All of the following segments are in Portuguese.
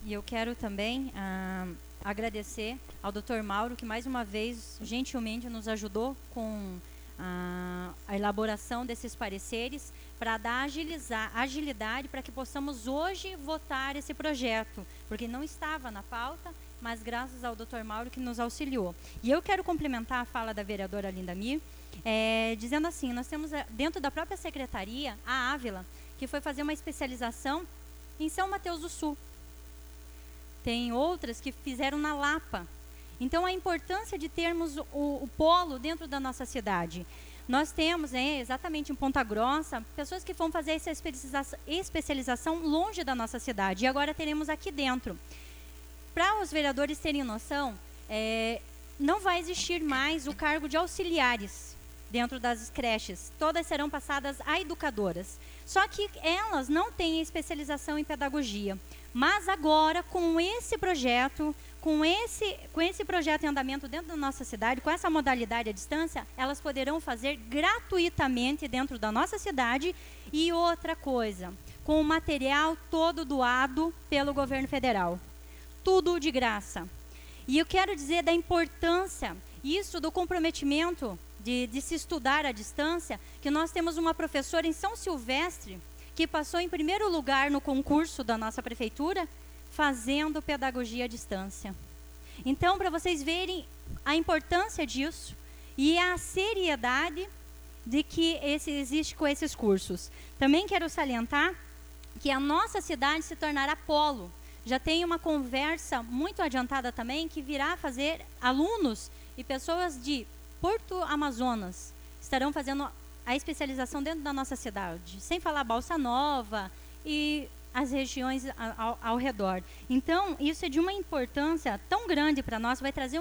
E eu quero também agradecer ao Dr. Mauro, que mais uma vez, gentilmente, nos ajudou com a elaboração desses pareceres, para dar agilidade para que possamos hoje votar esse projeto, porque não estava na pauta, mas graças ao Dr. Mauro que nos auxiliou. E eu quero complementar a fala da vereadora Linda Mir, dizendo assim, nós temos dentro da própria secretaria, a Ávila, que foi fazer uma especialização em São Mateus do Sul. Tem outras que fizeram na Lapa. Então, a importância de termos o polo dentro da nossa cidade. Nós temos, exatamente em Ponta Grossa, pessoas que vão fazer essa especialização longe da nossa cidade. E agora teremos aqui dentro. Para os vereadores terem noção, não vai existir mais o cargo de auxiliares dentro das creches. Todas serão passadas a educadoras. Só que elas não têm especialização em pedagogia. Mas agora, com esse projeto, com esse projeto em andamento dentro da nossa cidade, com essa modalidade à distância, elas poderão fazer gratuitamente dentro da nossa cidade. E outra coisa, com o material todo doado pelo governo federal. Tudo de graça. E eu quero dizer da importância, isso do comprometimento de se estudar à distância, que nós temos uma professora em São Silvestre, que passou em primeiro lugar no concurso da nossa prefeitura, fazendo pedagogia à distância. Então, para vocês verem a importância disso e a seriedade de que existe com esses cursos. Também quero salientar que a nossa cidade se tornará polo. Já tem uma conversa muito adiantada também, que virá fazer alunos e pessoas de Porto Amazonas estarão fazendo a especialização dentro da nossa cidade, sem falar Balsa Nova e as regiões ao redor. Então, isso é de uma importância tão grande para nós, vai trazer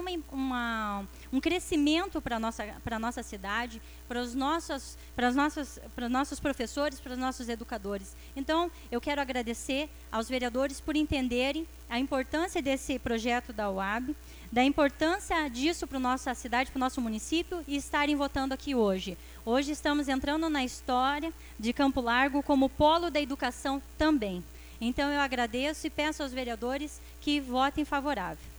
um crescimento para a nossa cidade, para os nossos professores, para os nossos educadores. Então, eu quero agradecer aos vereadores por entenderem a importância desse projeto da UAB, da importância disso para a nossa cidade, para o nosso município, e estarem votando aqui hoje. Hoje estamos entrando na história de Campo Largo como polo da educação também. Então eu agradeço e peço aos vereadores que votem favorável.